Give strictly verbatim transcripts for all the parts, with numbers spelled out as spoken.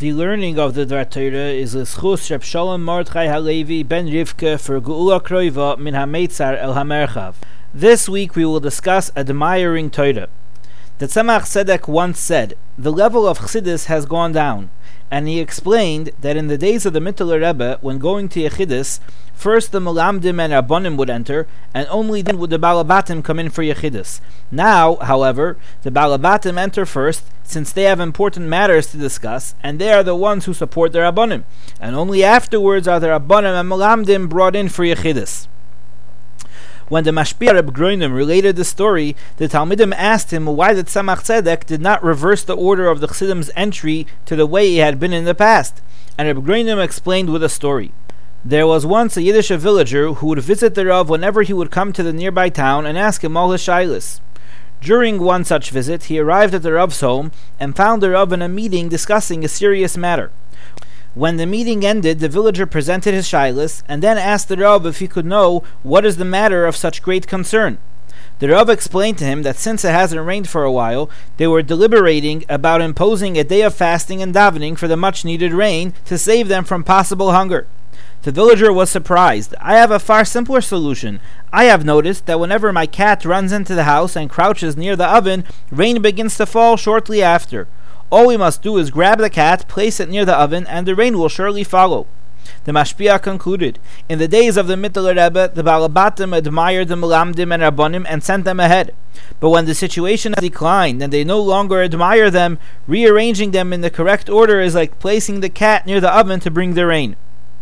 The learning of the Dvar Torah is l'schus Reb Shalom Mordechai Halevi ben Rivka for Geula Kroiva min HaMeitzar el HaMerchav. This week we will discuss admiring Torah. The Tzemach Tzedek once said, the level of Chassidus has gone down, and he explained that in the days of the Mittler Rebbe, when going to Yechidus, first the Melamdim and Rabbonim would enter, and only then would the Balabatim come in for Yechidus. Now, however, the Balabatim enter first, since they have important matters to discuss, and they are the ones who support the Rabbonim, and only afterwards are the Rabbonim and Melamdim brought in for Yechidus. When the Mashpia Reb Groinim related the story, the Talmidim asked him why the Tzemach Tzedek did not reverse the order of the Chassidim's entry to the way he had been in the past, and Reb Groinim explained with a story. There was once a Yiddish villager who would visit the Rav whenever he would come to the nearby town and ask him all his shaylas. During one such visit, he arrived at the Rav's home and found the Rav in a meeting discussing a serious matter. When the meeting ended, the villager presented his shaylas and then asked the Rav if he could know what is the matter of such great concern. The Rav explained to him that since it hasn't rained for a while, they were deliberating about imposing a day of fasting and davening for the much-needed rain to save them from possible hunger. The villager was surprised. I have a far simpler solution. I have noticed that whenever my cat runs into the house and crouches near the oven, rain begins to fall shortly after. All we must do is grab the cat, place it near the oven, and the rain will surely follow. The Mashpia concluded, in the days of the Mittler Rebbe, the Balabatim admired the Melamdim and Rabbonim and sent them ahead. But when the situation has declined and they no longer admire them, rearranging them in the correct order is like placing the cat near the oven to bring the rain.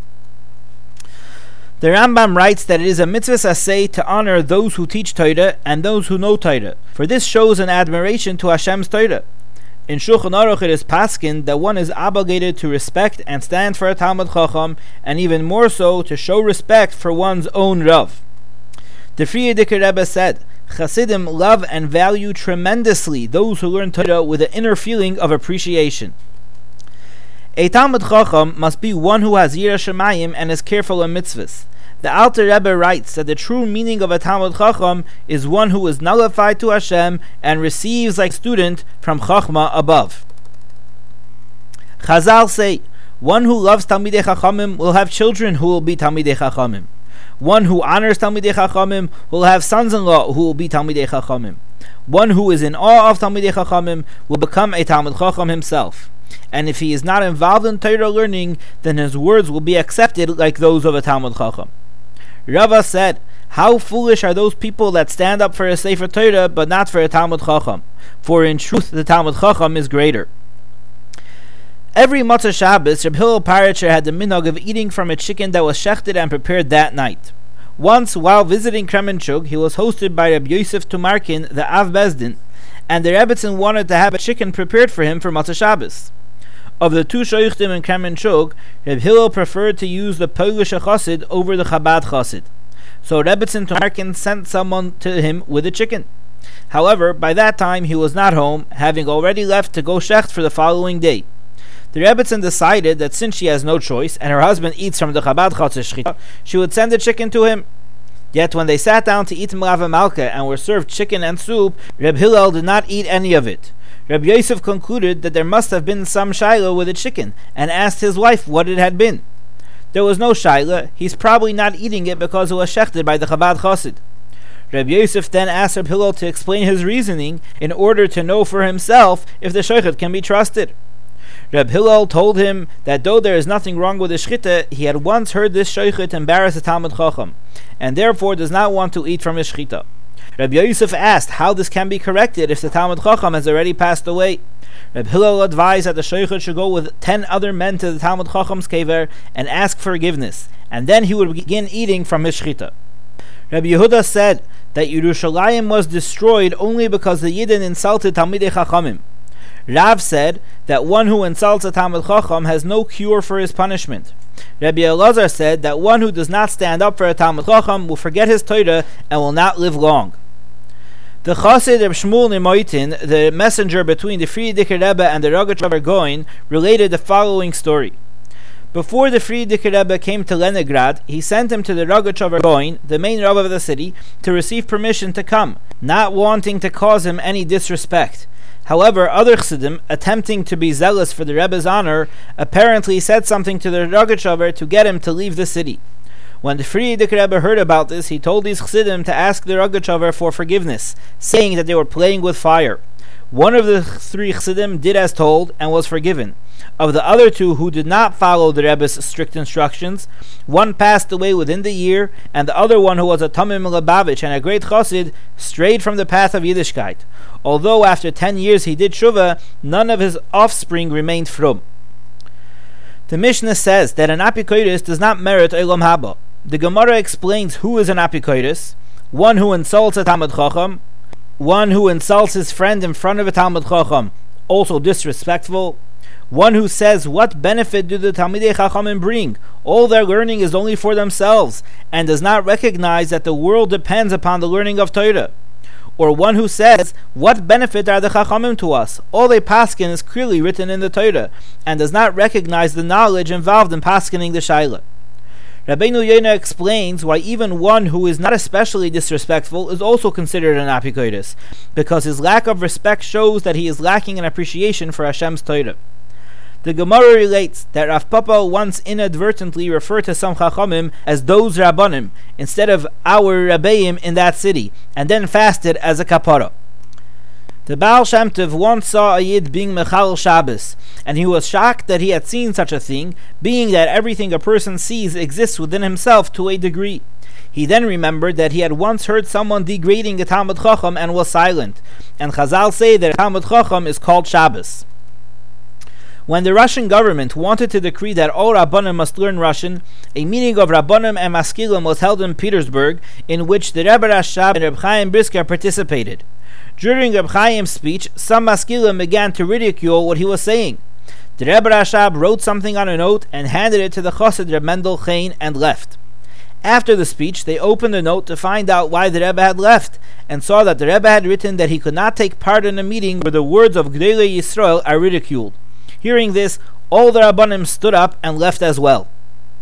The Rambam writes that it is a mitzvah aseh to honor those who teach Torah and those who know Torah, for this shows an admiration to Hashem's Torah. In Shulchan Aruch it is paskin that one is obligated to respect and stand for a Talmud Chacham, and even more so to show respect for one's own Rav. The Frierdiker Rebbe said, Chasidim love and value tremendously those who learn Torah with an inner feeling of appreciation. A Talmud Chacham must be one who has Yirah Shamayim and is careful of mitzvahs. The Alter Rebbe writes that the true meaning of a Talmud Chacham is one who is nullified to Hashem and receives like student from Chachma above. Chazal say, one who loves Talmidei Chachamim will have children who will be Talmidei Chachamim. One who honors Talmidei Chachamim will have sons-in-law who will be Talmidei Chachamim. One who is in awe of Talmidei Chachamim will become a Talmud Chacham himself. And if he is not involved in Torah learning, then his words will be accepted like those of a Talmud Chacham. Rava said, how foolish are those people that stand up for a Sefer Torah but not for a Talmud Chacham, for in truth the Talmud Chacham is greater. Every Motzei Shabbos, Reb Hillel Paritcher had the minhag of eating from a chicken that was shechted and prepared that night. Once, while visiting Kremenchug, he was hosted by Reb Yosef Tumarkin, the Av Bezdin, and the Rebbetzin wanted to have a chicken prepared for him for Motzei Shabbos. Of the two shoichtim in Kremenchug, Reb Hillel preferred to use the Polish Chassid over the Chabad Chassid. So Rebbetzin Tumarkin sent someone to him with a chicken. However, by that time he was not home, having already left to go shecht for the following day. The Rebbetzin decided that since she has no choice, and her husband eats from the Chabad Chassid shchita, she would send the chicken to him. Yet when they sat down to eat Mlava Malka and were served chicken and soup, Reb Hillel did not eat any of it. Reb Yosef concluded that there must have been some shayla with the chicken, and asked his wife what it had been. There was no shayla. He's probably not eating it because it was shechted by the Chabad Chassid. Reb Yosef then asked Reb Hillel to explain his reasoning in order to know for himself if the shochet can be trusted. Reb Hillel told him that though there is nothing wrong with the shchita, he had once heard this shochet embarrass a Talmud Chacham, and therefore does not want to eat from his shchita. Reb Yosef asked how this can be corrected if the Talmud Chacham has already passed away. Reb Hillel advised that the shochet should go with ten other men to the Talmud Chacham's kever and ask forgiveness, and then he would begin eating from his shchita. Reb Yehuda said that Yerushalayim was destroyed only because the Yidden insulted Talmidei Chachamim. Rav said that one who insults a Talmud Chacham has no cure for his punishment. Rabbi Elazar said that one who does not stand up for a Talmud Chacham will forget his Torah and will not live long. The Chassid of Shmuel Nemoitin, the messenger between the Frierdiker Rebbe and the Rogatchover Goin, related the following story. Before the Frierdiker Rebbe came to Leningrad, he sent him to the Rogatchover Goin, the main Rav of the city, to receive permission to come, not wanting to cause him any disrespect. However, other Chassidim, attempting to be zealous for the Rebbe's honor, apparently said something to the Rogatchover to get him to leave the city. When the Frierdiker Rebbe heard about this, he told these Chassidim to ask the Rogatchover for forgiveness, saying that they were playing with fire. One of the three Chassidim did as told and was forgiven. Of the other two who did not follow the Rebbe's strict instructions, one passed away within the year, and the other one, who was a Tamim Lubavitch and a great Chassid, strayed from the path of Yiddishkeit. Although after ten years he did Shuvah, none of his offspring remained frum. The Mishnah says that an Apikoides does not merit Olam Haba. The Gemara explains who is an Apikoides: one who insults a Talmud Chacham, one who insults his friend in front of a Talmud Chacham, also disrespectful, one who says, what benefit do the Talmidei Chachamim bring? All their learning is only for themselves, and does not recognize that the world depends upon the learning of Torah. Or one who says, what benefit are the Chachamim to us? All they paskin is clearly written in the Torah, and does not recognize the knowledge involved in paskining the Shaila. Rabbeinu Yonah explains why even one who is not especially disrespectful is also considered an apikoides, because his lack of respect shows that he is lacking an appreciation for Hashem's Torah. The Gemara relates that Rav Papa once inadvertently referred to some Chachamim as those Rabbanim instead of our Rabbeim in that city, and then fasted as a kapara. The Baal Shem Tov once saw a Yid being Mechal Shabbos, and he was shocked that he had seen such a thing, being that everything a person sees exists within himself to a degree. He then remembered that he had once heard someone degrading a Talmud Chacham and was silent, and Chazal say that a Talmud Chacham is called Shabbos. When the Russian government wanted to decree that all Rabbanim must learn Russian, a meeting of Rabbanim and Maskilim was held in Petersburg, in which the Rebbe Rashab and Reb Chaim Brisker participated. During Reb Chaim's speech, some Maskilim began to ridicule what he was saying. The Rebbe Rashab wrote something on a note and handed it to the Chassid Reb Mendel Chaim and left. After the speech, they opened the note to find out why the Rebbe had left, and saw that the Rebbe had written that he could not take part in a meeting where the words of Gdolei Yisrael are ridiculed. Hearing this, all the Rabbanim stood up and left as well.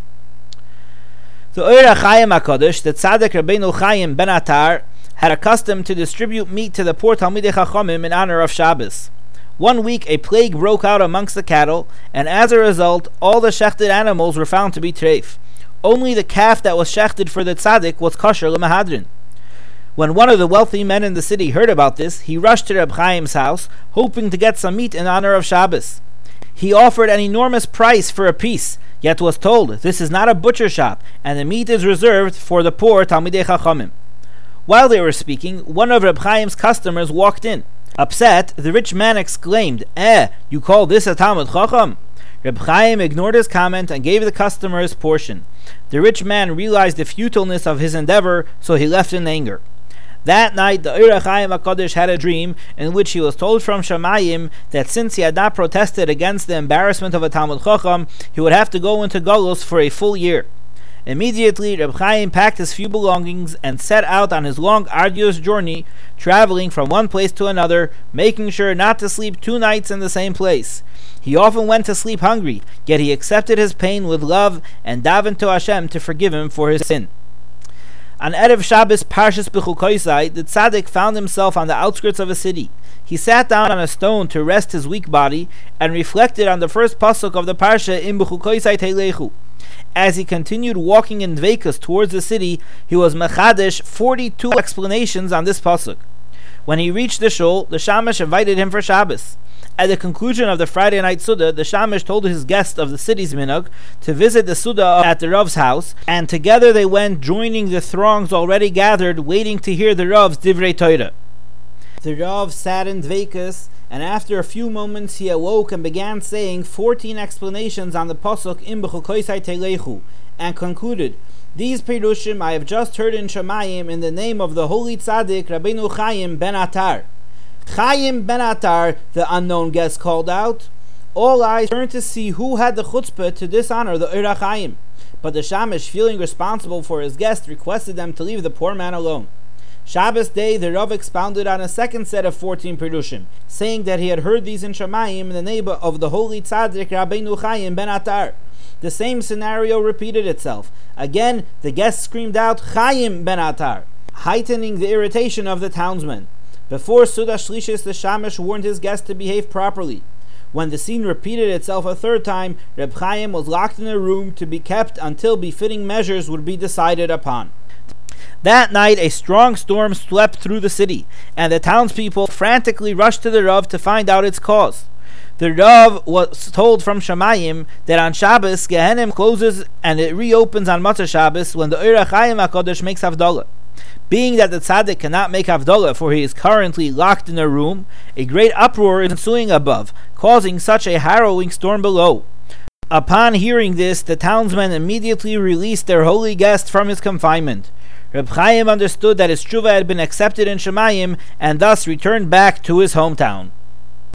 The Ohr HaChaim HaKadosh, the Tzaddik Rabbeinu Chaim Ben Atar, had a custom to distribute meat to the poor Talmidei Chachamim in honor of Shabbos. One week a plague broke out amongst the cattle, and as a result, all the shechted animals were found to be treif. Only the calf that was shechted for the Tzaddik was kosher l'mahadrin. When one of the wealthy men in the city heard about this, he rushed to Reb Chaim's house, hoping to get some meat in honor of Shabbos. He offered an enormous price for a piece, yet was told, this is not a butcher shop, and the meat is reserved for the poor Talmidei Chachamim. While they were speaking, one of Reb Chaim's customers walked in. Upset, the rich man exclaimed, Eh, you call this a Talmud Chacham? Reb Chaim ignored his comment and gave the customer his portion. The rich man realized the futileness of his endeavor, so he left in anger. That night, the Ohr HaChaim HaKadosh had a dream in which he was told from Shamayim that since he had not protested against the embarrassment of a Talmud Chacham, he would have to go into Golus for a full year. Immediately, Reb Chaim packed his few belongings and set out on his long, arduous journey, traveling from one place to another, making sure not to sleep two nights in the same place. He often went to sleep hungry, yet he accepted his pain with love and davened to Hashem to forgive him for his sin. On Erev Shabbos Parshas Bechukoisai, the tzaddik found himself on the outskirts of a city. He sat down on a stone to rest his weak body and reflected on the first pasuk of the parsha in Bechukoisai Teilechu. As he continued walking in Dveikus towards the city, he was mechadesh forty-two explanations on this pasuk. When he reached the shul, the shamash invited him for Shabbos. At the conclusion of the Friday night Suda, the Shamash told his guest of the city's minhag to visit the Suda at the Rav's house, and together they went, joining the throngs already gathered, waiting to hear the Rav's Divrei Torah. The Rav sat in Dveikus, and after a few moments he awoke and began saying fourteen explanations on the pasuk in Bechukoisai Teilechu, and concluded, These Perushim I have just heard in Shamayim in the name of the Holy Tzaddik Rabbeinu Chaim Ben Atar. Chaim Ben Atar, the unknown guest called out. All eyes turned to see who had the chutzpah to dishonor the Ohr HaChaim. But the Shamash, feeling responsible for his guest, requested them to leave the poor man alone. Shabbos day, the Rav expounded on a second set of fourteen Perushim, saying that he had heard these in Shamayim in the name of the Holy Tzaddik Rabbeinu Chaim Ben Atar. The same scenario repeated itself. Again, the guest screamed out, Chaim Ben Atar, heightening the irritation of the townsmen. Before Suda Shlishis, the Shamash warned his guest to behave properly. When the scene repeated itself a third time, Reb Chaim was locked in a room to be kept until befitting measures would be decided upon. That night, a strong storm swept through the city, and the townspeople frantically rushed to the Rav to find out its cause. The Rav was told from Shamayim that on Shabbos, Gehenim closes and it reopens on Matzah Shabbos when the Ohr HaChaim HaKadosh makes Havdalah. Being that the tzaddik cannot make Havdalah, for he is currently locked in a room, a great uproar is ensuing above, causing such a harrowing storm below. Upon hearing this, the townsmen immediately released their holy guest from his confinement. Reb Chaim understood that his tshuva had been accepted in Shamayim and thus returned back to his hometown.